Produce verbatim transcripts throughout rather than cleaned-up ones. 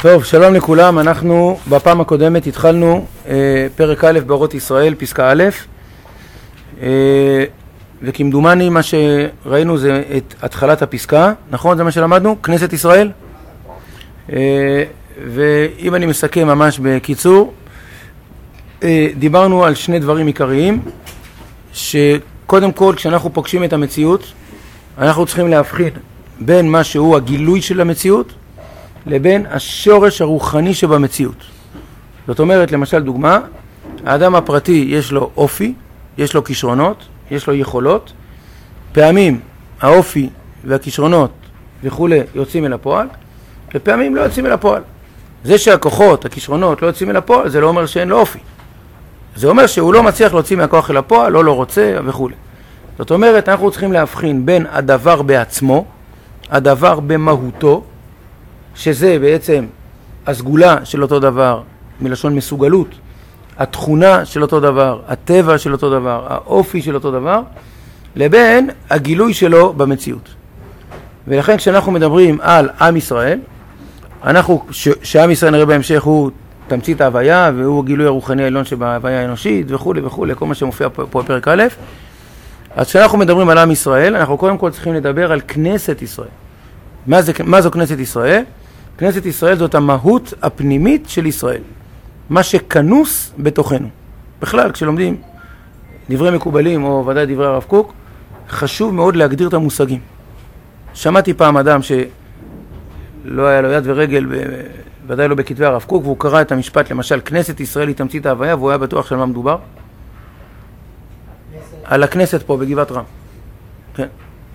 טוב, שלום לכולם. אנחנו בפעם הקודמת התחלנו אה, פרק א' באורות ישראל, פסקה א', אה, וכמדומני מה שראינו זה את התחלת הפסקה, נכון? זה מה שלמדנו? כנסת ישראל. אה, ואם אני מסכם ממש בקיצור, אה, דיברנו על שני דברים עיקריים, שקודם כל כשאנחנו פוגשים את המציאות, אנחנו צריכים להבחין בין מה שהוא הגילוי של המציאות, לבין השורש הרוחני שבמציאות. זאת אומרת, למשל דוגמה, האדם הפרטי יש לו אופי, יש לו כישרונות, יש לו יכולות. פעמים האופי והכישרונות וכו' יוצאים אל הפועל, ופעמים לא יוצאים אל הפועל. זה שהכוחות, הכישרונות לא יוצאים אל הפועל, זה לא אומר שאין לו אופי. זה אומר שהוא לא מצליח להוציא מהכוח אל הפועל, לא לא רוצה וכו'. זאת אומרת, אנחנו צריכים להבחין בין הדבר בעצמו, הדבר במהותו, שזה בעצם הסגולה של אותו דבר, מלשון מסוגלות, התכונה של אותו דבר, הטבע של אותו דבר, האופי של אותו דבר, לבין הגילוי שלו במציאות. ולכן כשאנחנו מדברים על עם ישראל, אנחנו, ש, שעם ישראל נראה בהמשך הוא תמצית ההוויה, והוא הגילוי הרוחני העליון שבהוויה האנושית וכו' וכו', כל מה שמופיע פה, פה בפרק א'. אז כשאנחנו מדברים על עם ישראל, אנחנו קודם כל צריכים לדבר על כנסת ישראל. מה זה, מה זו כנסת ישראל? כנסת ישראל זאת המהות הפנימית של ישראל, מה שכנוס בתוכנו. בכלל, כשלומדים דברי מקובלים או ודאי דברי הרב קוק, חשוב מאוד להגדיר את המושגים. שמעתי פעם אדם שלא היה לו יד ורגל, ודאי לא בכתבי הרב קוק, והוא קרא את המשפט, למשל, כנסת ישראל היא תמצית ההוויה, והוא היה בטוח של מה מדובר. על הכנסת פה בגבעת רם. כן.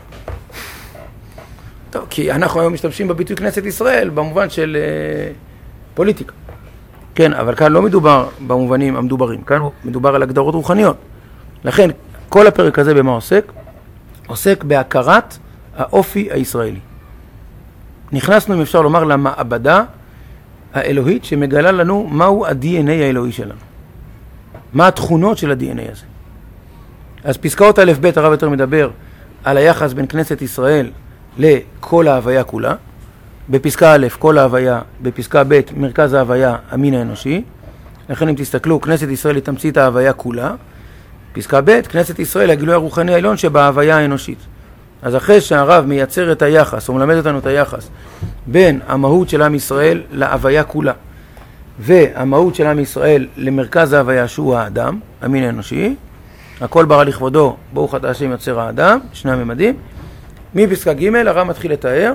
טוב, כי אנחנו היום משתמשים בביטוי כנסת ישראל במובן של אה, פוליטיקה. כן, אבל כאן לא מדובר במובנים המדוברים, כאן מדובר על הגדרות רוחניות. לכן, כל הפרק הזה במה עוסק? עוסק בהכרת האופי הישראלי. נכנסנו, אם אפשר לומר, למעבדה האלוהית שמגלה לנו מהו ה-די אן איי האלוהי שלנו. מה התכונות של ה-די אן איי הזה. אז פסקאות א' ב' הרב יותר מדבר על היחס בין כנסת ישראל לכל ההוויה כולה. בפסקה א' כל ההוויה, בפסקה ב' מרכז ההוויה המין האנושי. לכן אם תסתכלו, כנסת ישראל היא תמצית ההוויה כולה. פסקה ב' כנסת ישראל הגילוי הרוחני העליון שבהוויה האנושית. אז אחרי שהרב מייצר את היחס, הוא מלמד אותנו את היחס בין המהות של עם ישראל להוויה כולה, והמהות של עם ישראל למרכז ההוויה שהוא האדם, המין האנושי, הכל ברא לכבודו, ברוך אתה השם יוצר האדם, שני הממדים. מפסקה ג' הרב מתחיל לתאר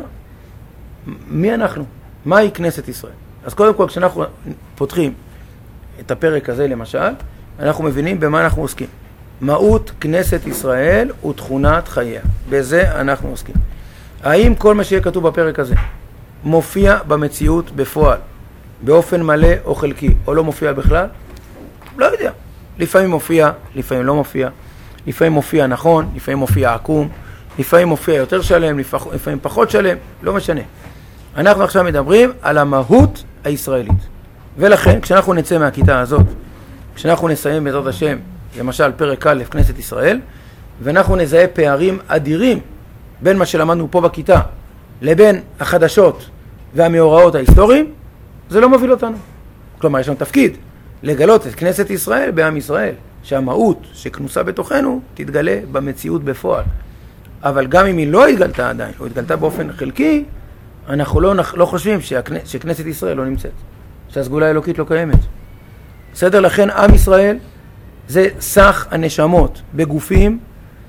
מי אנחנו, מהי כנסת ישראל. אז קודם כל כשאנחנו פותחים את הפרק הזה למשל, אנחנו מבינים במה אנחנו עוסקים. מהות כנסת ישראל ותכונת חייה, בזה אנחנו עוסקים. האם כל מה שיהיה כתוב בפרק הזה מופיע במציאות בפועל, באופן מלא או חלקי, או לא מופיע בכלל? לא יודע. לפעמים מופיע, לפעמים לא מופיע, לפעמים מופיע נכון, לפעמים מופיע עקום, לפעמים מופיע יותר שלם, לפעמים פחות שלם, לא משנה. אנחנו עכשיו מדברים על המהות הישראלית. ולכן, כשאנחנו נצא מהכיתה הזאת, כשאנחנו נסיים בעזרת השם, למשל פרק א' כנסת ישראל, ואנחנו נזהה פערים אדירים בין מה שלמדנו פה בכיתה, לבין החדשות והמאורעות ההיסטוריים, זה לא מוביל אותנו. כלומר, יש לנו תפקיד לגלות את כנסת ישראל בעם ישראל, שהמהות שכנוסה בתוכנו תתגלה במציאות בפועל. אבל גם אם היא לא התגלתה עדיין, או התגלתה באופן חלקי, אנחנו לא, לא חושבים שהכנ... שכנסת ישראל לא נמצאת, שהסגולה האלוקית לא קיימת. בסדר? לכן עם ישראל זה סך הנשמות בגופים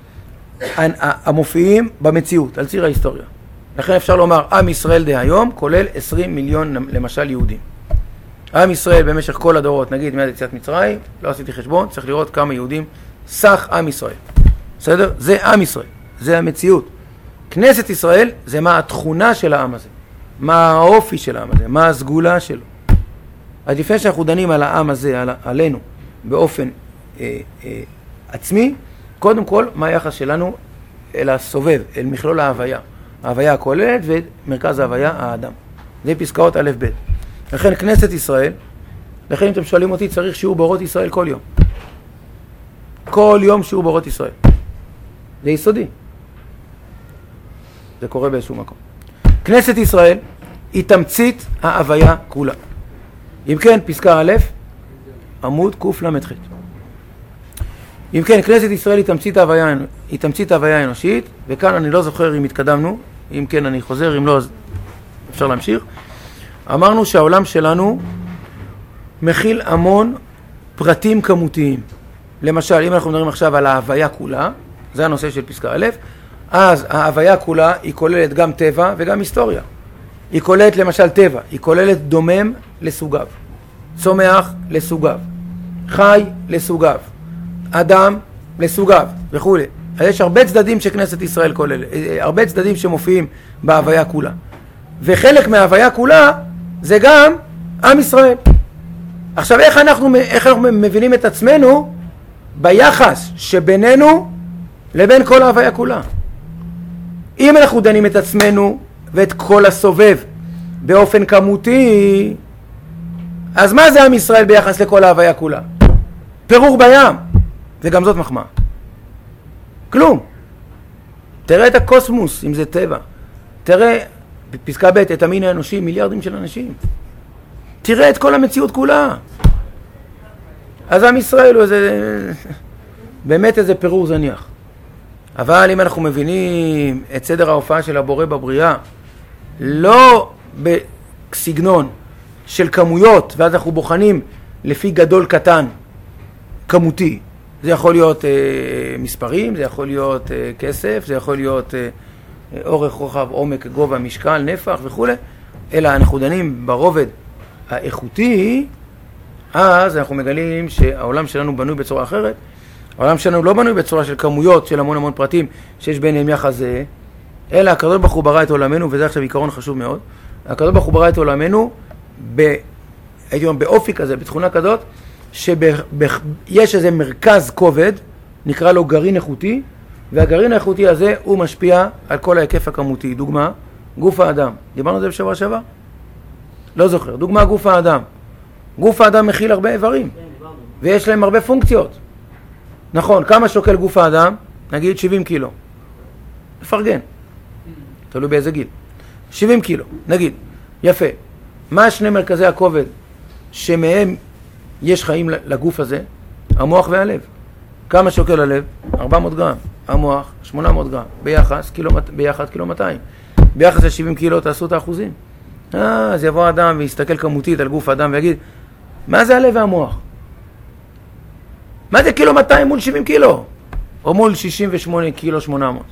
המופיעים במציאות, על ציר ההיסטוריה. לכן אפשר לומר, עם ישראל דה היום כולל עשרים מיליון למשל יהודים. עם ישראל במשך כל הדורות, נגיד מיד יציאת מצרים, לא עשיתי חשבון, צריך לראות כמה יהודים, סך עם ישראל. בסדר? זה עם ישראל, זה המציאות. כנסת ישראל זה מה התכונה של העם הזה, מה האופי של העם הזה, מה הסגולה שלו. אז לפני שאנחנו דנים על העם הזה, על, עלינו, באופן אה, אה, עצמי, קודם כל, מה היחס שלנו אל הסובב, אל מכלול ההוויה. ההוויה הכוללת ומרכז ההוויה, האדם. זה פסקאות א' ב'. לכן כנסת ישראל, לכן אם אתם שואלים אותי, צריך שיעור באורות ישראל כל יום. כל יום שיעור באורות ישראל. זה יסודי. זה קורה באיזשהו מקום. כנסת ישראל היא תמצית ההוויה כולה. אם כן, פסקה א', עמוד קוף למתחת. אם כן, כנסת ישראל היא תמצית ההוויה, היא תמצית ההוויה האנושית, וכאן אני לא זוכר אם התקדמנו, אם כן אני חוזר, אם לא אז אפשר להמשיך. אמרנו שהעולם שלנו מכיל המון פרטים כמותיים. למשל, אם אנחנו מדברים עכשיו על ההוויה כולה, זה הנושא של פסקה א', אז ההוויה כולה היא כוללת גם טבע וגם היסטוריה. היא כוללת למשל טבע, היא כוללת דומם לסוגיו, צומח לסוגיו, חי לסוגיו, אדם לסוגיו וכו'. אז יש הרבה צדדים שכנסת ישראל כולל, הרבה צדדים שמופיעים בהוויה כולה. וחלק מההוויה כולה זה גם עם ישראל. עכשיו, איך אנחנו, איך אנחנו מבינים את עצמנו ביחס שבינינו לבין כל ההוויה כולה? אם אנחנו דנים את עצמנו ואת כל הסובב באופן כמותי, אז מה זה עם ישראל ביחס לכל ההוויה כולה? פירור בים, וגם זאת מחמאה. כלום. תראה את הקוסמוס, אם זה טבע. תראה, בפסקה ב', את המין האנושי, מיליארדים של אנשים. תראה את כל המציאות כולה. אז עם ישראל הוא איזה, באמת איזה פירור זניח. אבל אם אנחנו מבינים את סדר ההופעה של הבורא בבריאה, לא בסגנון של כמויות, ואז אנחנו בוחנים לפי גדול קטן, כמותי. זה יכול להיות אה, מספרים, זה יכול להיות אה, כסף, זה יכול להיות אה, אורך, רוחב, עומק, גובה, משקל, נפח וכו'. אלא אנחנו דנים ברובד האיכותי, אז אנחנו מגלים שהעולם שלנו בנוי בצורה אחרת. העולם שלנו לא בנוי בצורה של כמויות, של המון המון פרטים שיש ביניהם יחס זה, אלא הקדוש ברוך הוא ברא את עולמנו, וזה עכשיו עיקרון חשוב מאוד. הקדוש ברוך הוא ברא את עולמנו ב, הייתי אומר, באופי כזה, בתכונה כזאת, שיש איזה מרכז כובד, נקרא לו גרעין איכותי, והגרעין האיכותי הזה הוא משפיע על כל ההיקף הכמותי. דוגמה, גוף האדם. דיברנו על זה בשבוע שעבר? לא זוכר. דוגמה, גוף האדם. גוף האדם מכיל הרבה איברים, ויש להם הרבה פונקציות. נכון, כמה שוקל גוף האדם? נגיד שבעים קילו. לפרגן. תלוי באיזה גיל. שבעים קילו, נגיד. יפה. מה שני מרכזי הכובד שמהם יש חיים לגוף הזה? המוח והלב. כמה שוקל הלב? ארבע מאות גרם. המוח, שמונה מאות גרם. ביחס, קילו, ביחד קילו מאתיים. ביחס ל-שבעים קילו תעשו את האחוזים. אה, אז יבוא אדם ויסתכל כמותית על גוף האדם ויגיד, מה זה הלב והמוח? מה זה קילו מאתיים מול שבעים קילו? או מול שישים ושמונה קילו שמונה מאות?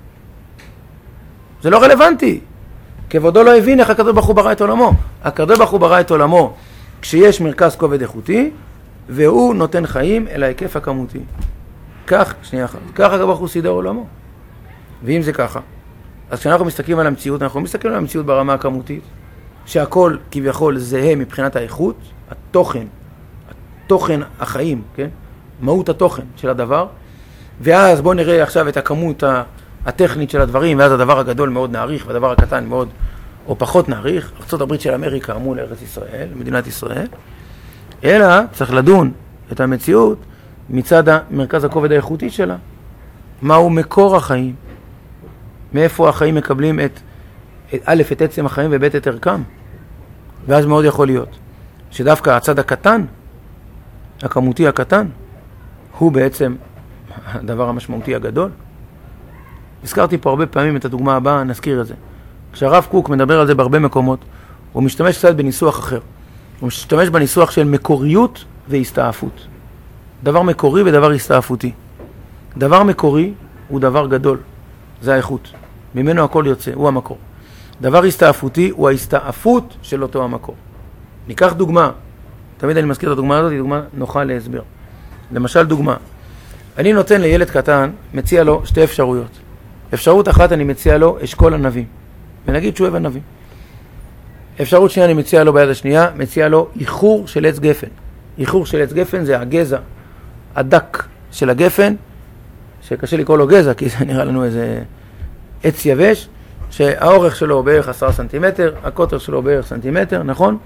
זה לא רלוונטי. כבודו לא הבין איך הקדוש ברוך הוא ברא את עולמו. הקדוש ברוך הוא ברא את עולמו כשיש מרכז כובד איכותי, והוא נותן חיים אל ההיקף הכמותי. כך, שנייה אחת, כך הקדוש ברוך הוא סידר עולמו. ואם זה ככה, אז כשאנחנו מסתכלים על המציאות, אנחנו מסתכלים על המציאות ברמה הכמותית, שהכל כביכול זהה מבחינת האיכות, התוכן, התוכן החיים, כן? מהות התוכן של הדבר, ואז בואו נראה עכשיו את הכמות הטכנית של הדברים, ואז הדבר הגדול מאוד נעריך, והדבר הקטן מאוד או פחות נעריך, ארצות הברית של אמריקה מול ארץ ישראל, מדינת ישראל, אלא צריך לדון את המציאות מצד מרכז הכובד האיכותי שלה. מהו מקור החיים? מאיפה החיים מקבלים את, את א', את עצם החיים וב', את ערכם? ואז מאוד יכול להיות שדווקא הצד הקטן, הכמותי הקטן, הוא בעצם הדבר המשמעותי הגדול. הזכרתי פה הרבה פעמים את הדוגמה הבאה, נזכיר את זה. כשהרב קוק מדבר על זה בהרבה מקומות, הוא משתמש קצת בניסוח אחר. הוא משתמש בניסוח של מקוריות והסתעפות. דבר מקורי ודבר הסתעפותי. דבר מקורי הוא דבר גדול, זה האיכות. ממנו הכל יוצא, הוא המקור. דבר הסתעפותי הוא ההסתעפות של אותו המקור. ניקח דוגמה, תמיד אני מזכיר את הדוגמה הזאת, היא דוגמה נוחה להסבר. למשל דוגמה, אני נותן לילד קטן, מציע לו שתי אפשרויות. אפשרות אחת אני מציע לו אשכול ענבים, ונגיד שהוא אוהב ענבים. אפשרות שנייה אני מציע לו ביד השנייה, מציע לו איחור של עץ גפן. איחור של עץ גפן זה הגזע הדק של הגפן, שקשה לקרוא לו גזע, כי זה נראה לנו איזה עץ יבש, שהאורך שלו בערך עשרה סנטימטר, הקוטר שלו בערך סנטימטר, נכון?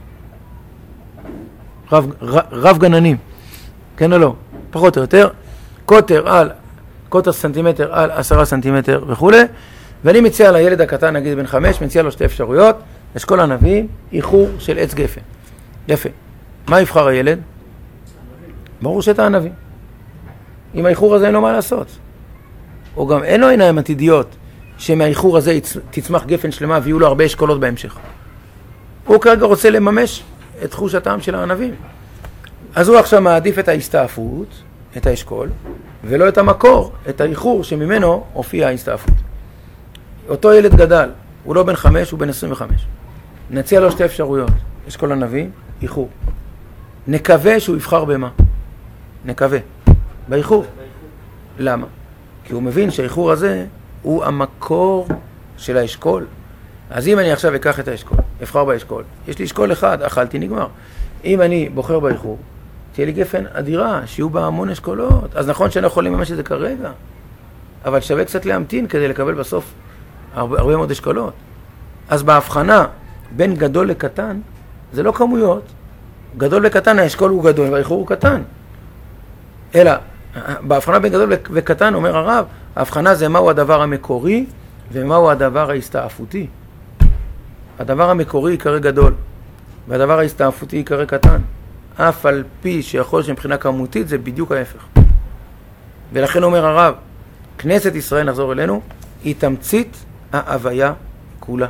רב, רב, רב גננים, כן או לא? פחות או יותר, קוטר על, קוטר סנטימטר על עשרה סנטימטר וכו'. ואני מציע לילד הקטן, נגיד בן חמש, מציע לו שתי אפשרויות, אשכול ענבים, איחור של עץ גפן. יפה. מה יבחר הילד? ברור שאת הענבים. עם האיחור הזה אין לו מה לעשות. או גם אין לו עיניים עתידיות שמהאיחור הזה תצמח גפן שלמה ויהיו לו הרבה אשכולות בהמשך. הוא כרגע רוצה לממש את תחוש הטעם של הענבים. אז הוא עכשיו מעדיף את ההסתעפות, את האשכול, ולא את המקור, את האיחור שממנו הופיע ההסתעפות. אותו ילד גדל, הוא לא בן חמש, הוא בן עשרים וחמש. נציע לו שתי אפשרויות, אשכול ענבים, איחור. נקווה שהוא יבחר במה? נקווה. באיחור. למה? כי הוא מבין שהאיחור הזה הוא המקור של האשכול. אז אם אני עכשיו אקח את האשכול, אבחר באשכול, יש לי אשכול אחד, אכלתי, נגמר. אם אני בוחר באיחור, תהיה לי גפן אדירה, שיהיו בה המון אשכולות. אז נכון שאני לא יכול לממש את זה כרגע, אבל שווה קצת להמתין כדי לקבל בסוף הרבה, הרבה מאוד אשכולות. אז בהבחנה בין גדול לקטן, זה לא כמויות. גדול לקטן, האשכול הוא גדול, והאיחור הוא קטן. אלא, בהבחנה בין גדול וקטן, אומר הרב, ההבחנה זה מהו הדבר המקורי, ומהו הדבר ההסתעפותי. הדבר המקורי יקרא גדול, והדבר ההסתעפותי יקרא קטן. אף על פי שיכול שמבחינה כמותית זה בדיוק ההפך. ולכן אומר הרב, כנסת ישראל, נחזור אלינו, היא תמצית ההוויה כולה.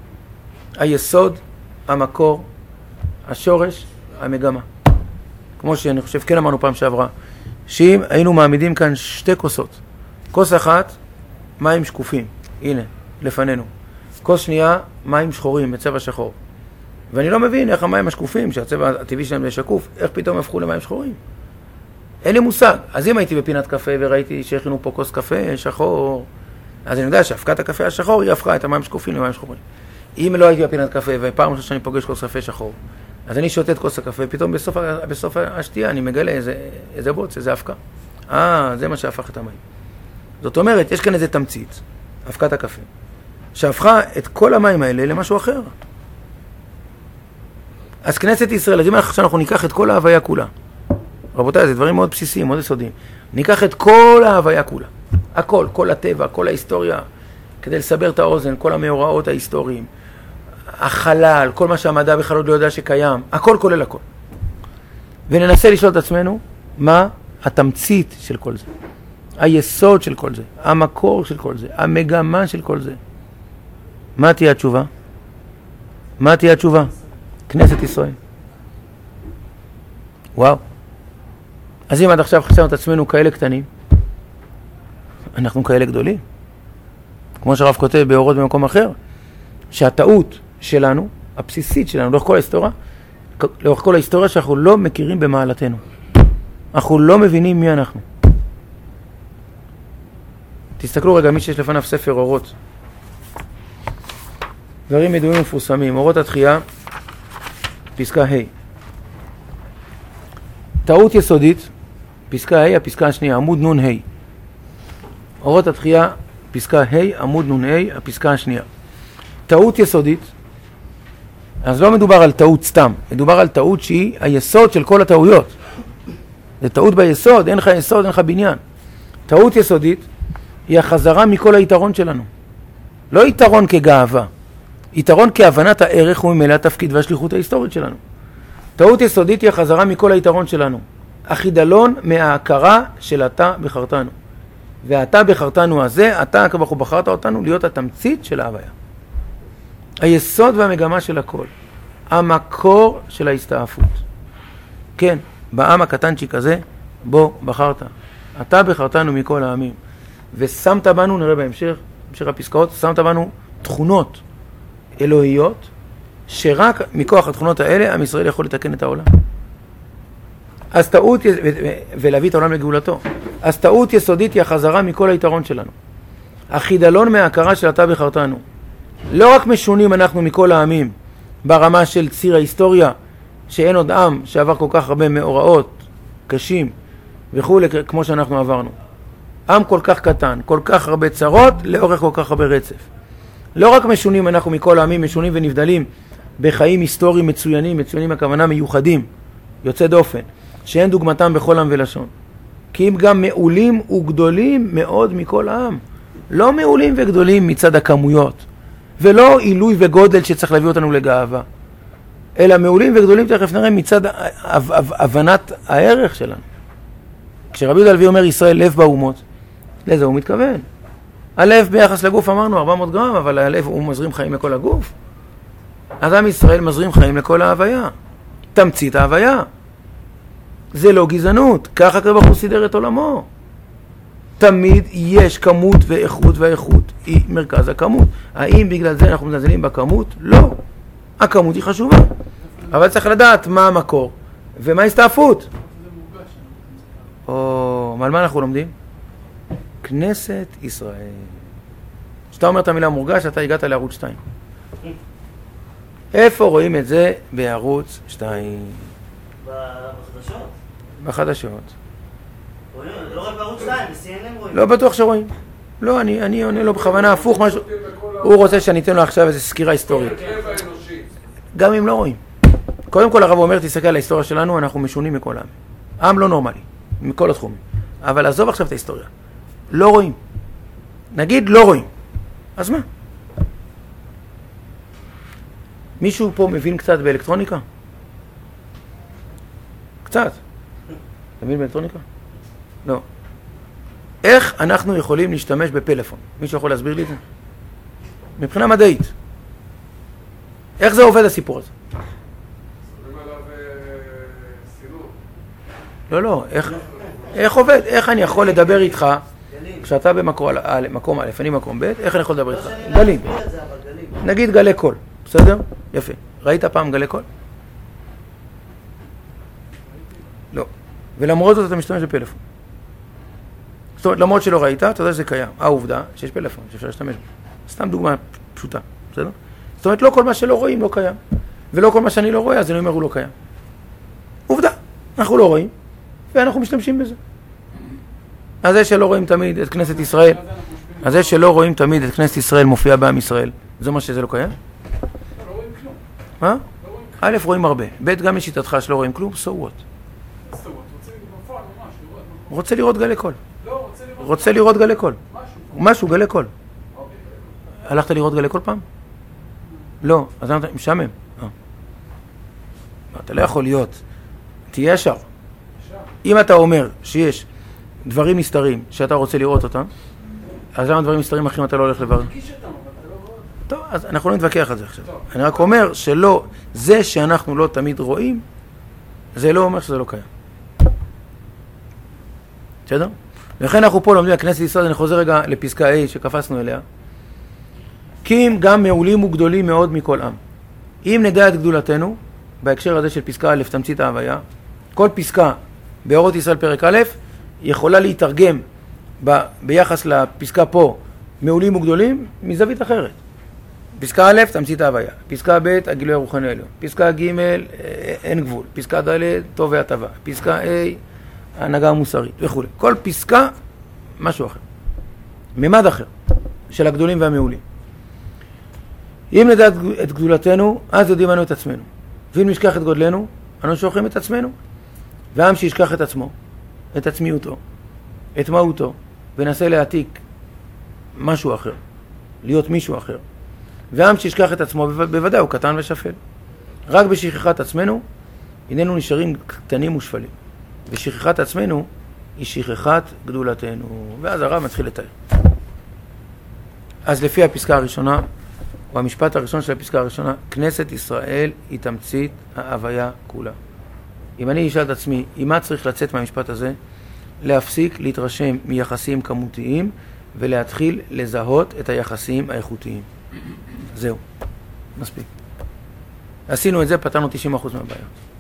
היסוד, המקור, השורש, המגמה. כמו שאני חושב, כן אמרנו פעם שעברה, שאם היינו מעמידים כאן שתי כוסות, כוס אחת, מים שקופים, הנה, לפנינו. כוס שנייה, מים שחורים, בצבע שחור. ואני לא מבין איך המים השקופים, שהצבע הטבעי שלהם זה שקוף, איך פתאום הפכו למים שחורים? אין לי מושג. אז אם הייתי בפינת קפה וראיתי שהכינו פה כוס קפה שחור, אז אני יודע שהפקת הקפה השחור היא הפכה את המים שקופים למים שחורים. אם לא הייתי בפינת קפה ופעם ראשונה שאני פוגש כוס קפה שחור, אז אני שותה את כוס הקפה, פתאום בסוף, בסוף השתייה אני מגלה איזה, איזה בוץ, איזה הפקה. אה, זה מה שהפך את המים. זאת אומרת, יש כאן איזה תמצית, הפקת הקפה, שהפכה את כל המים האלה למשהו אחר. אז כנסת ישראל, אז אם אנחנו ניקח את כל ההוויה כולה, רבותיי, זה דברים מאוד בסיסיים, מאוד יסודיים, ניקח את כל ההוויה כולה, הכל, כל הטבע, כל ההיסטוריה, כדי לסבר את האוזן, כל המאורעות ההיסטוריים, החלל, כל מה שהמדע בכלל עוד לא יודע שקיים, הכל כולל הכל. וננסה לשאול את עצמנו, מה התמצית של כל זה? היסוד של כל זה, המקור של כל זה, המגמה של כל זה. מה תהיה התשובה? מה תהיה התשובה? כנסת ישראל. וואו. אז אם עד עכשיו חשבנו את עצמנו כאלה קטנים, אנחנו כאלה גדולים. כמו שהרב כותב באורות במקום אחר, שהטעות שלנו, הבסיסית שלנו, לאורך כל ההיסטוריה, לאורך כל ההיסטוריה שאנחנו לא מכירים במעלתנו. אנחנו לא מבינים מי אנחנו. תסתכלו רגע, מי שיש לפניו ספר אורות. דברים ידועים ומפורסמים. אורות התחייה, פסקה ה'. טעות יסודית, פסקה ה', הפסקה השנייה, עמוד נון ה'. אורות התחייה, פסקה ה', עמוד נון ה', הפסקה השנייה. טעות יסודית, אז לא מדובר על טעות סתם, מדובר על טעות שהיא היסוד של כל הטעויות. זה טעות ביסוד, אין לך יסוד, אין לך בניין. טעות יסודית היא החזרה מכל היתרון שלנו. לא יתרון כגאווה, יתרון כהבנת הערך וממילא התפקיד והשליחות ההיסטורית שלנו. טעות יסודית היא החזרה מכל היתרון שלנו. החידלון מההכרה של אתה בחרתנו. ואתה בחרתנו הזה, אתה כבח ובחרת אותנו להיות התמצית של ההוויה. היסוד והמגמה של הכל. המקור של ההסתעפות. כן, בעם הקטנצ'יק הזה, בו בחרת. אתה בחרתנו מכל העמים. ושמת בנו, נראה בהמשך, בהמשך הפסקאות, שמת בנו תכונות אלוהיות, שרק מכוח התכונות האלה, עם ישראל יכול לתקן את העולם. אז טעות, ולהביא את העולם לגאולתו. אז טעות יסודית היא החזרה מכל היתרון שלנו. החידלון מההכרה של אתה בחרתנו. לא רק משונים אנחנו מכל העמים, ברמה של ציר ההיסטוריה, שאין עוד עם שעבר כל כך הרבה מאורעות, קשים, וכו' כמו שאנחנו עברנו. עם כל כך קטן, כל כך הרבה צרות, לאורך כל כך הרבה רצף. לא רק משונים אנחנו מכל העמים, משונים ונבדלים, בחיים היסטוריים מצוינים, מצוינים הכוונה מיוחדים, יוצא דופן, שאין דוגמתם בכל עם ולשון. כי אם גם מעולים וגדולים מאוד מכל העם. לא מעולים וגדולים מצד הכמויות, ולא עילוי וגודל שצריך להביא אותנו לגאווה, אלא מעולים וגדולים תכף נראה מצד הבנת הערך שלנו. כשרבי יהודה הלוי אומר ישראל לב באומות, לזה הוא מתכוון. הלב ביחס לגוף אמרנו ארבע מאות גרם, אבל הלב הוא מזרים חיים לכל הגוף. אז עם ישראל מזרים חיים לכל ההוויה. תמצית ההוויה. זה לא גזענות, ככה הקדוש ברוך הוא סידר את עולמו. תמיד יש כמות ואיכות, והאיכות היא מרכז הכמות. האם בגלל זה אנחנו מזלזלים בכמות? לא. הכמות היא חשובה. אבל צריך לדעת מה המקור ומה ההסתעפות. או, על מה אנחנו לומדים? כנסת ישראל. כשאתה אומר את המילה מורגש, אתה הגעת לערוץ שתיים. איפה רואים את זה? בערוץ שתיים. בחדשות? בחדשות. לא רק בערוץ שתיים, ב-סי אן אן רואים. לא בטוח שרואים. לא, אני, אני עונה לו בכוונה הפוך משהו. הוא רוצה שאני אתן לו עכשיו איזו סקירה היסטורית. גם אם לא רואים. קודם כל הרב אומר, תסתכל על ההיסטוריה שלנו, אנחנו משונים מכל העם. עם לא נורמלי, מכל התחומים. אבל עזוב עכשיו את ההיסטוריה. לא רואים. נגיד לא רואים. אז מה? מישהו פה מבין קצת באלקטרוניקה? קצת. אתה מבין באלקטרוניקה? לא. איך אנחנו יכולים להשתמש בפלאפון? מישהו יכול להסביר לי את זה? מבחינה מדעית. איך זה עובד הסיפור הזה? שמים עליו סילור. לא, לא. איך, איך עובד? איך אני יכול לדבר איתך כשאתה במקום א', אני במקום ב', איך אני יכול לדבר איתך? גלים. נגיד גלי קול. בסדר? יפה. ראית פעם גלי קול? לא. ולמרות זאת אתה משתמש בפלאפון. זאת אומרת, למרות שלא ראית, אתה יודע שזה קיים. העובדה שיש פלאפון, שאפשר להשתמש בו. סתם דוגמה פשוטה, בסדר? זאת אומרת, לא כל מה שלא רואים לא קיים. ולא כל מה שאני לא רואה, אז אני אומר הוא לא קיים. עובדה, אנחנו לא רואים, ואנחנו משתמשים בזה. אז זה שלא רואים תמיד את כנסת ישראל, אז זה שלא רואים תמיד את כנסת ישראל מופיע בעם ישראל, זה מה שזה לא קיים? לא רואים כלום. מה? א', רואים הרבה. ב', גם לשיטתך שלא רואים כלום, so what? רוצה לראות גלי קול. רוצה לראות גלי קול. משהו, גלי קול. הלכת לראות גלי קול פעם? לא, אז אתה משעמם. אתה לא יכול להיות. תהיה ישר. אם אתה אומר שיש דברים מסתרים שאתה רוצה לראות אותם, אז למה דברים מסתרים אחרים אתה לא הולך לברר? טוב, אז אנחנו לא נתווכח על זה עכשיו. אני רק אומר שלא, זה שאנחנו לא תמיד רואים, זה לא אומר שזה לא קיים. בסדר? לכן אנחנו פה לומדים בכנסת ישראל, אני חוזר רגע לפסקה A שקפסנו אליה. כי אם גם מעולים וגדולים מאוד מכל עם. אם נדע את גדולתנו, בהקשר הזה של פסקה א', תמצית ההוויה, כל פסקה באורות ישראל פרק א', יכולה להתרגם ב, ביחס לפסקה פה, מעולים וגדולים, מזווית אחרת. פסקה א', תמצית ההוויה. פסקה ב', הגילוי הרוחני העליון. פסקה ג', אין גבול. פסקה ד', טוב והטבה. פסקה A, ההנהגה המוסרית וכו'. כל פסקה, משהו אחר. ממד אחר של הגדולים והמעולים. אם נדע את גדולתנו, אז יודעים אנו את עצמנו. ואם נשכח את גודלנו, אנו שוכחים את עצמנו. והעם שישכח את עצמו, את עצמיותו, את מהותו, ונסה להעתיק משהו אחר, להיות מישהו אחר. והעם שישכח את עצמו, בוודאי הוא קטן ושפל. רק בשכחת עצמנו, איננו נשארים קטנים ושפלים. ושכחת עצמנו היא שכחת גדולתנו. ואז הרב מתחיל לתאר. אז לפי הפסקה הראשונה, או המשפט הראשון של הפסקה הראשונה, כנסת ישראל היא תמצית ההוויה כולה. אם אני אשאל את עצמי, עם מה צריך לצאת מהמשפט הזה? להפסיק להתרשם מיחסים כמותיים ולהתחיל לזהות את היחסים האיכותיים. זהו. מספיק. עשינו את זה, פתרנו תשעים אחוז מהבעיות.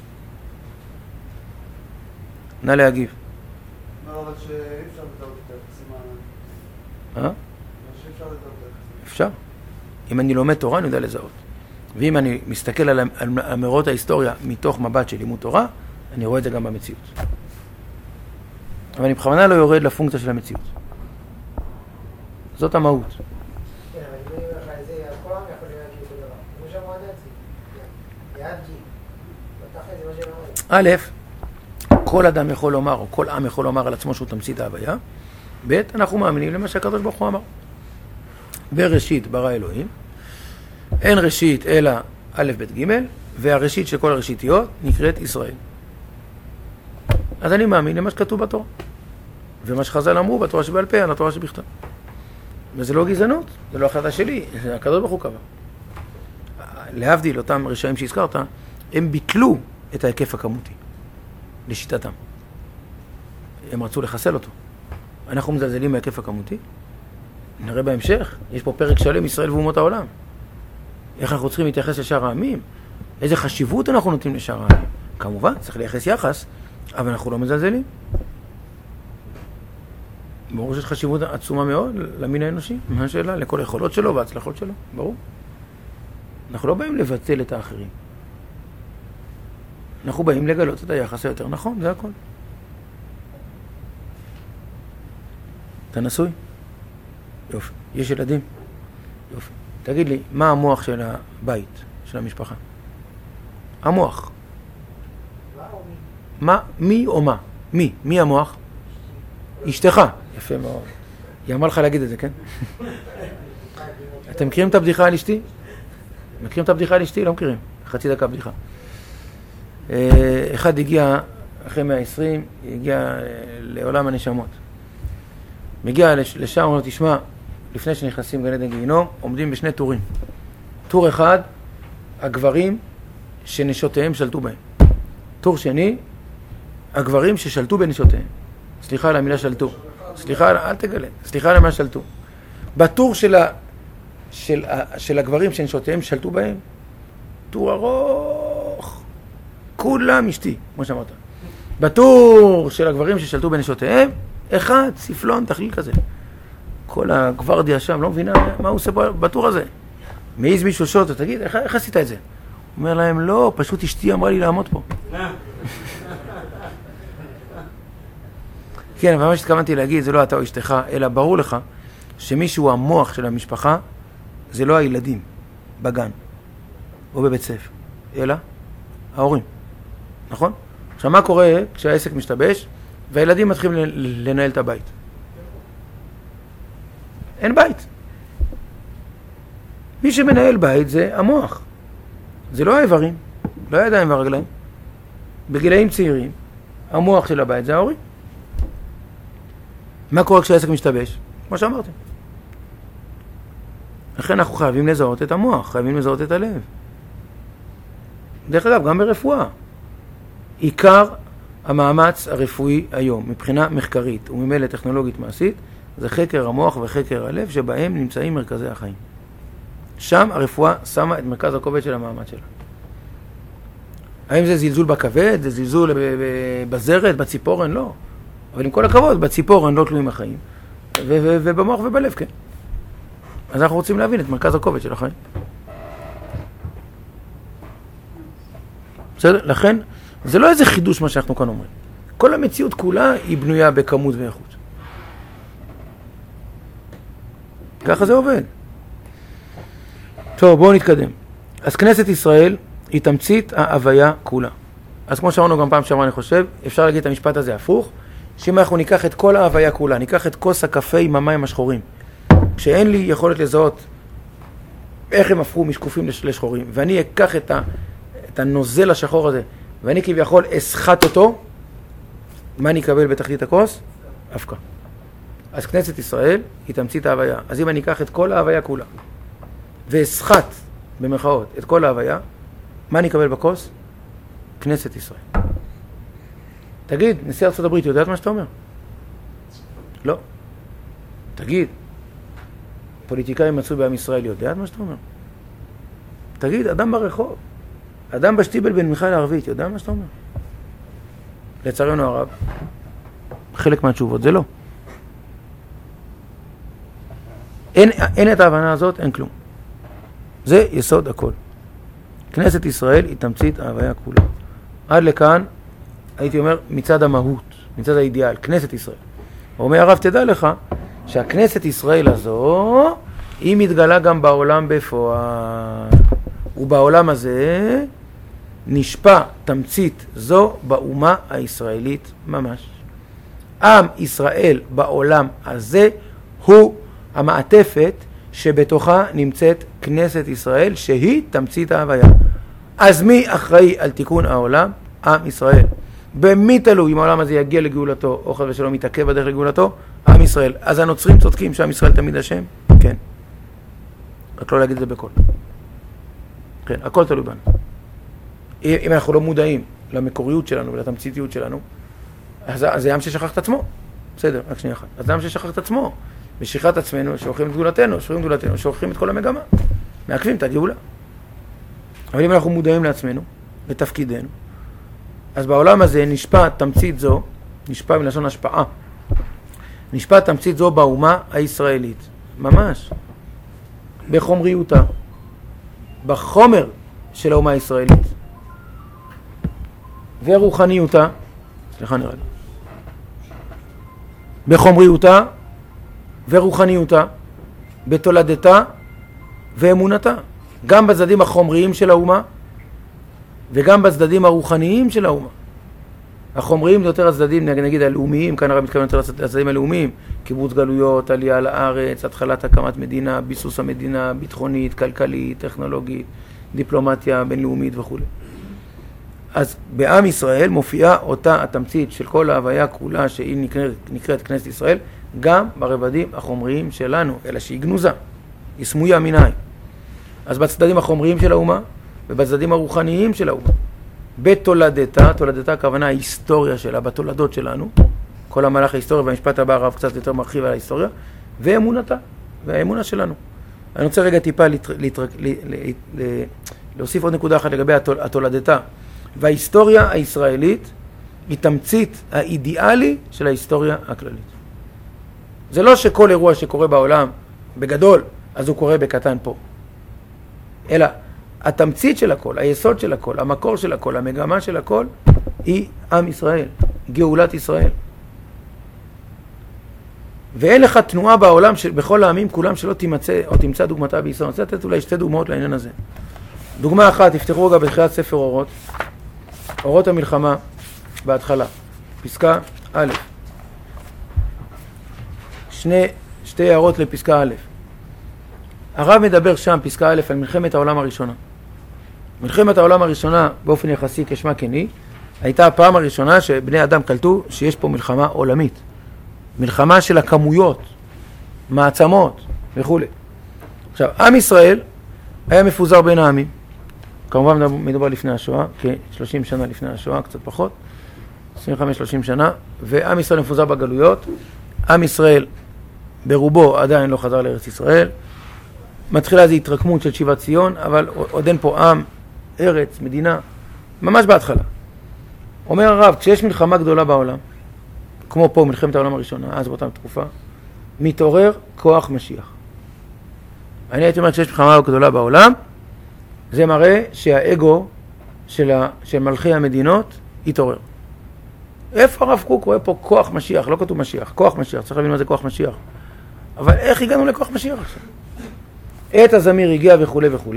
נא להגיב. לא, אבל שאי אפשר לדעות את היחסים אה? שאי אפשר לדעות את היחסים. אפשר. אם אני לומד תורה, אני יודע לזהות. ואם אני מסתכל על אמירות ההיסטוריה מתוך מבט של לימוד תורה, אני רואה את זה גם במציאות. אבל אני בכוונה לא יורד לפונקציה של המציאות. זאת המהות. כן, אבל אם אני אומר לך את זה, כל העם יכול להגיד אותו דבר. כמו שאמרו עד עצמי. יעד ג'י. פתח את זה מה שאומרים. א', כל אדם יכול לומר, או כל עם יכול לומר על עצמו שהוא תמצית ההוויה. ב', אנחנו מאמינים למה שהקדוש ברוך הוא אמר. בראשית ברא אלוהים, אין ראשית אלא א' ב' ג', והראשית של כל הראשיתיות נקראת ישראל. אז אני מאמין למה שכתוב בתורה. ומה שחז"ל אמרו בתורה שבעל פה, על התורה שבכתב. וזה לא גזענות, זה לא החלטה שלי, זה הקדוש ברוך הוא קבע. להבדיל אותם רשעים שהזכרת, הם ביטלו את ההיקף הכמותי, לשיטתם. הם רצו לחסל אותו. אנחנו מזלזלים בהיקף הכמותי. נראה בהמשך, יש פה פרק שלם, ישראל ואומות העולם. איך אנחנו צריכים להתייחס לשאר העמים? איזה חשיבות אנחנו נותנים לשאר העמים? כמובן, צריך לייחס יחס, אבל אנחנו לא מזלזלים. ברור שיש חשיבות עצומה מאוד למין האנושי, מה השאלה? לכל היכולות שלו וההצלחות שלו, ברור. אנחנו לא באים לבטל את האחרים. אנחנו באים לגלות את היחס היותר נכון, זה הכל. אתה נשוי? יופי. יש ילדים? יופי. תגיד לי, מה המוח של הבית, של המשפחה? המוח. מה, מי או מה? מי? מי המוח? אשתך. יפה מאוד. היא אמרה לך להגיד את זה, כן? אתם מכירים את הבדיחה על אשתי? מכירים את הבדיחה על אשתי? לא מכירים. חצי דקה בדיחה. אחד הגיע, אחרי מאה ועשרים, הגיע לעולם הנשמות. מגיע לשם, הוא אומר, תשמע, לפני שנכנסים גן עדן גיהינום, עומדים בשני טורים. טור אחד, הגברים שנשותיהם שלטו בהם. טור שני, הגברים ששלטו בנשותיהם. סליחה על המילה שלטו. סליחה, אל תגלה. סליחה על המילה שלטו. בטור של, ה, של, ה, של הגברים שנשותיהם שלטו בהם, טור ארוך. כולם אשתי, כמו שאמרת. בטור של הגברים ששלטו בנשותיהם, אחד, ספלון, תכליל כזה. כל הגוורדיה שם לא מבינה מה הוא עושה בטור הזה. מעיז מישהו שוט, תגיד, איך, איך עשית את זה? הוא אומר להם, לא, פשוט אשתי אמרה לי לעמוד פה. כן, אבל מה שהתכוונתי להגיד, זה לא אתה או אשתך, אלא ברור לך שמישהו המוח של המשפחה, זה לא הילדים בגן או בבית ספר, אלא ההורים. נכון? עכשיו, מה קורה כשהעסק משתבש והילדים מתחילים לנהל את הבית? אין בית. מי שמנהל בית זה המוח. זה לא האיברים, לא הידיים והרגליים. בגילאים צעירים, המוח של הבית זה ההורים. מה קורה כשהעסק משתבש? כמו שאמרתם. לכן אנחנו חייבים לזהות את המוח, חייבים לזהות את הלב. דרך אגב, גם ברפואה. עיקר המאמץ הרפואי היום, מבחינה מחקרית וממילא טכנולוגית מעשית, זה חקר המוח וחקר הלב, שבהם נמצאים מרכזי החיים. שם הרפואה שמה את מרכז הכובד של המאמץ שלה. האם זה זלזול בכבד, זה זלזול בזרת, בציפורן? לא. אבל עם כל הכבוד, בציפורן לא תלויים החיים, ו- ו- ובמוח ובלב, כן. אז אנחנו רוצים להבין את מרכז הכובד של החיים. בסדר? לכן, זה לא איזה חידוש מה שאנחנו כאן אומרים. כל המציאות כולה היא בנויה בכמות ואיכות. ככה זה עובד. טוב, בואו נתקדם. אז כנסת ישראל היא תמצית ההוויה כולה. אז כמו שאמרנו גם פעם שעברה, אני חושב, אפשר להגיד את המשפט הזה הפוך, שאם אנחנו ניקח את כל ההוויה כולה, ניקח את כוס הקפה עם המים השחורים, כשאין לי יכולת לזהות איך הם הפכו משקופים לשחורים, ואני אקח את, ה, את הנוזל השחור הזה, ואני כביכול אסחט אותו, מה אני אקבל בתחתית הכוס? אבקה. אז כנסת ישראל היא תמצית ההוויה. אז אם אני אקח את כל ההוויה כולה, ואסחט, במרכאות, את כל ההוויה, מה אני אקבל בכוס? כנסת ישראל. תגיד, נשיא ארצות הברית יודעת מה שאתה אומר? לא. תגיד, פוליטיקאי מצוי בעם ישראל יודעת מה שאתה אומר? תגיד, אדם ברחוב, אדם בשטיבל בין מיכל הערבית, יודע מה שאתה אומר? לצערנו הרב, חלק מהתשובות זה לא. אין, אין את ההבנה הזאת, אין כלום. זה יסוד הכל. כנסת ישראל היא תמצית ההוויה כולה. עד לכאן, הייתי אומר, מצד המהות, מצד האידיאל, כנסת ישראל. הוא אומר, הרב, תדע לך שהכנסת ישראל הזו, היא מתגלה גם בעולם בפועל. ובעולם הזה נשפע תמצית זו באומה הישראלית ממש. עם ישראל בעולם הזה הוא המעטפת שבתוכה נמצאת כנסת ישראל, שהיא תמצית ההוויה. אז מי אחראי על תיקון העולם? עם ישראל. במי תלוי אם העולם הזה יגיע לגאולתו, או חס ושלום מתעכב בדרך לגאולתו? עם ישראל. אז הנוצרים צודקים שעם ישראל תמיד השם? כן. רק לא להגיד את זה בכל. כן, הכל תלוי בנו. אם אנחנו לא מודעים למקוריות שלנו ולתמציתיות שלנו, אז זה עם ששכח את עצמו. בסדר, רק שנייה אחת. אז זה עם ששכח את עצמו. בשכחת עצמנו, שוכחים את גאולתנו, שוכחים את גאולתנו, שוכחים את כל המגמה. מעכבים את הגאולה. אבל אם אנחנו מודעים לעצמנו, לתפקידנו, אז בעולם הזה נשפט תמצית זו, נשפט מלשון השפעה, נשפט תמצית זו באומה הישראלית. ממש. בחומריותה. בחומר של האומה הישראלית. ורוחניותה, סליחה נראה לי. בחומריותה ורוחניותה, בתולדתה ואמונתה. גם בצדדים החומריים של האומה, וגם בצדדים הרוחניים של האומה. החומריים זה יותר הצדדים, נגיד הלאומיים, כאן הרב מתכוון יותר לצדדים הלאומיים, קיבוץ גלויות, עלייה לארץ, התחלת הקמת מדינה, ביסוס המדינה, ביטחונית, כלכלית, טכנולוגית, דיפלומטיה בינלאומית וכו'. אז בעם ישראל מופיעה אותה התמצית של כל ההוויה כולה שהיא נקראת, נקראת כנסת ישראל, גם ברבדים החומריים שלנו, אלא שהיא גנוזה, היא סמויה מן העין. אז בצדדים החומריים של האומה ובצדדים הרוחניים של האומה. בתולדתה, תולדתה הכוונה ההיסטוריה שלה, בתולדות שלנו, כל המהלך ההיסטוריה, והמשפט הבא הרב קצת יותר מרחיב על ההיסטוריה, ואמונתה, והאמונה שלנו. אני רוצה רגע טיפה לתר, לתר, ל, ל, ל, להוסיף עוד נקודה אחת לגבי התול, התולדתה. וההיסטוריה הישראלית היא תמצית האידיאלי של ההיסטוריה הכללית. זה לא שכל אירוע שקורה בעולם בגדול, אז הוא קורה בקטן פה. אלא התמצית של הכל, היסוד של הכל, המקור של הכל, המגמה של הכל, היא עם ישראל, גאולת ישראל. ואין לך תנועה בעולם, של, בכל העמים כולם שלא תימצא או תמצא דוגמתה בישראל. אני רוצה לתת אולי שתי דוגמאות לעניין הזה. דוגמה אחת, תפתחו רגע בתחילת ספר אורות, אורות המלחמה בהתחלה, פסקה א', שני, שתי הערות לפסקה א'. הרב מדבר שם, פסקה א', על מלחמת העולם הראשונה. מלחמת העולם הראשונה, באופן יחסי כשמה כן היא, הייתה הפעם הראשונה שבני אדם קלטו שיש פה מלחמה עולמית. מלחמה של הכמויות, מעצמות וכו'. עכשיו, עם ישראל היה מפוזר בין העמים. כמובן מדובר לפני השואה, כ-שלושים שנה לפני השואה, קצת פחות, עשרים וחמש שלושים שנה, ועם ישראל מפוזר בגלויות. עם ישראל ברובו עדיין לא חזר לארץ ישראל. מתחילה איזו התרקמות של שיבת ציון, אבל עוד אין פה עם, ארץ, מדינה, ממש בהתחלה. אומר הרב, כשיש מלחמה גדולה בעולם, כמו פה מלחמת העולם הראשונה, אז באותה תקופה, מתעורר כוח משיח. אני הייתי אומר, כשיש מלחמה גדולה בעולם, זה מראה שהאגו של, ה, של מלכי המדינות יתעורר. איפה הרב קוק רואה פה כוח משיח? לא כתוב משיח, כוח משיח, צריך להבין מה זה כוח משיח. אבל איך הגענו לכוח משיח עכשיו? עת הזמיר הגיע וכו' וכו',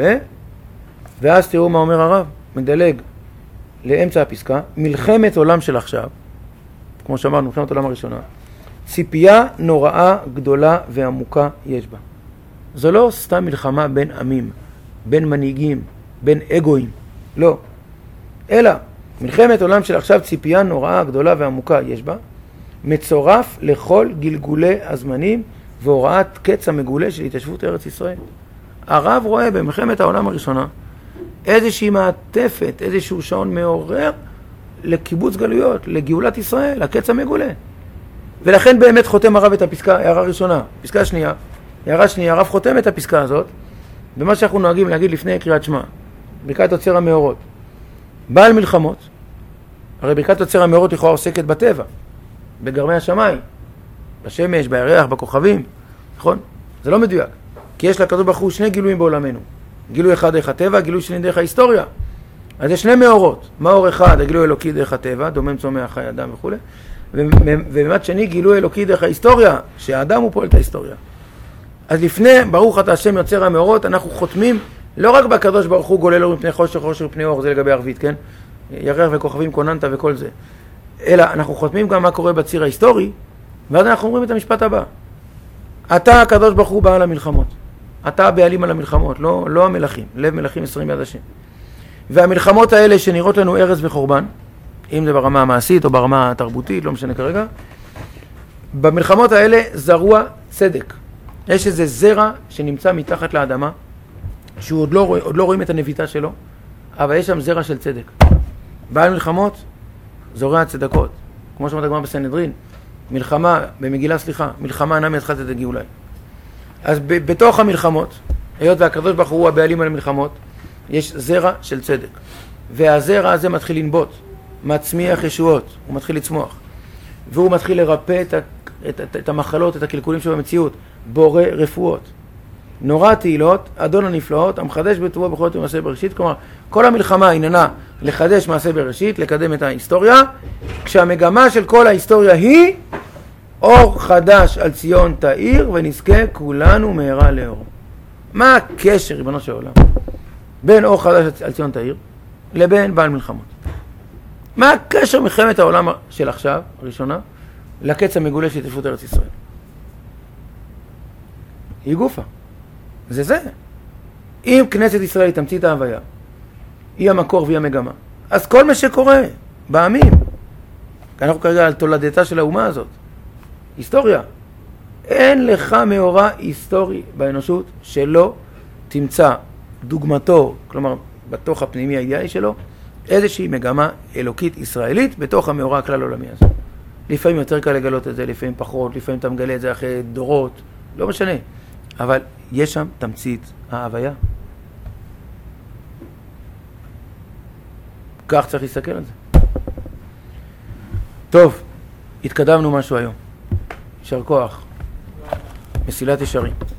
ואז תראו מה אומר הרב, מדלג לאמצע הפסקה, מלחמת עולם של עכשיו, כמו שאמרנו, מלחמת עולם הראשונה, ציפייה נוראה גדולה ועמוקה יש בה. זו לא סתם מלחמה בין עמים, בין מנהיגים, בין אגואים, לא. אלא, מלחמת עולם של עכשיו, ציפייה נוראה גדולה ועמוקה יש בה, מצורף לכל גלגולי הזמנים והוראת קץ המגולה של התיישבות ארץ ישראל. הרב רואה במלחמת העולם הראשונה איזושהי מעטפת, איזשהו שעון מעורר לקיבוץ גלויות, לגאולת ישראל, הקץ המגולה. ולכן באמת חותם הרב את הפסקה, הערה ראשונה. פסקה שנייה, הערה שנייה, הרב חותם את הפסקה הזאת, במה שאנחנו נוהגים להגיד לפני קריאת שמע, ברכת יוצר המאורות. בעל מלחמות, הרי ברכת יוצר המאורות יכולה עוסקת בטבע, בגרמי השמיים, בשמש, בירח, בכוכבים, נכון? זה לא מדויק, כי יש לקדוש ברוך הוא שני גילויים בעולמנו. גילוי אחד דרך הטבע, גילוי שני דרך ההיסטוריה. אז יש שני מאורות. מאור אחד, הגילוי אלוקי דרך הטבע, דומם צומח חי אדם וכו'. ובמעט שני, גילוי אלוקי דרך ההיסטוריה, שהאדם הוא פועל את ההיסטוריה. אז לפני, ברוך אתה השם יוצר המאורות, אנחנו חותמים לא רק בקדוש ברוך הוא גולל אור מפני חושך, חושך מפני אור, זה לגבי ערבית, כן? ירח וכוכבים כוננת וכל זה. אלא אנחנו חותמים גם מה קורה בציר ההיסטורי, ואז אנחנו אומרים את המשפט הבא. אתה הקדוש ברוך הוא בעל המלחמות. אתה הבעלים על המלחמות, לא, לא המלכים. לב מלכים מסרים ביד השם. והמלחמות האלה שנראות לנו הרס וחורבן, אם זה ברמה המעשית או ברמה התרבותית, לא משנה כרגע, במלחמות האלה זרוע צדק. יש איזה זרע שנמצא מתחת לאדמה, שהוא עוד לא, עוד לא רואים את הנביטה שלו, אבל יש שם זרע של צדק. בעל מלחמות זורע צדקות. כמו שאומרת הגמרא בסנהדרין, מלחמה, במגילה סליחה, מלחמה אינה מייחסת צדק גאולה. אז ב- בתוך המלחמות, היות והקדוש ברוך הוא הבעלים על המלחמות, יש זרע של צדק. והזרע הזה מתחיל לנבוט, מצמיח ישועות, הוא מתחיל לצמוח. והוא מתחיל לרפא את, ה- את, את, את המחלות, את הקלקולים שבמציאות, בורא רפואות. נורא תהילות, אדון הנפלאות, המחדש בטובו בכל יום מעשה בראשית. כלומר, כל המלחמה עניינה לחדש מעשה בראשית, לקדם את ההיסטוריה, כשהמגמה של כל ההיסטוריה היא אור חדש על ציון תאיר, ונזכה כולנו מהרה לאור. מה הקשר, ריבונו של עולם, בין אור חדש על ציון תאיר לבין בעל מלחמות? מה הקשר מלחמת העולם של עכשיו, הראשונה, לקץ המגולה של התיישבות ארץ ישראל? היא גופה. זה זה. אם כנסת ישראל היא תמצית ההוויה, היא המקור והיא המגמה, אז כל מה שקורה בעמים, אנחנו כרגע על תולדתה של האומה הזאת, היסטוריה, אין לך מאורע היסטורי באנושות שלא תמצא דוגמתו, כלומר בתוך הפנימי האידיאלי שלו, איזושהי מגמה אלוקית ישראלית בתוך המאורע הכלל עולמי הזה. לפעמים יותר קל לגלות את זה, לפעמים פחות, לפעמים אתה מגלה את זה אחרי דורות, לא משנה. אבל יש שם תמצית ההוויה. כך צריך להסתכל על זה. טוב, התקדמנו משהו היום. יישר כוח. מסילת ישרים.